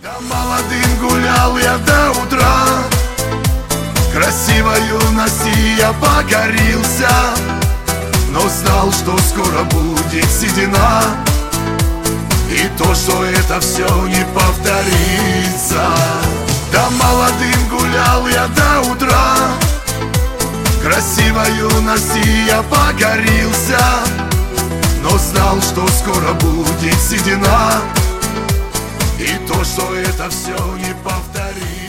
Да молодым гулял я до утра, красивою юности я покорился, но знал, что скоро будет седина, и то, что это все не повторится. Да молодым гулял я до утра, красивою юности я покорился, но знал, что скоро будет седина, и то, что это все не повторится.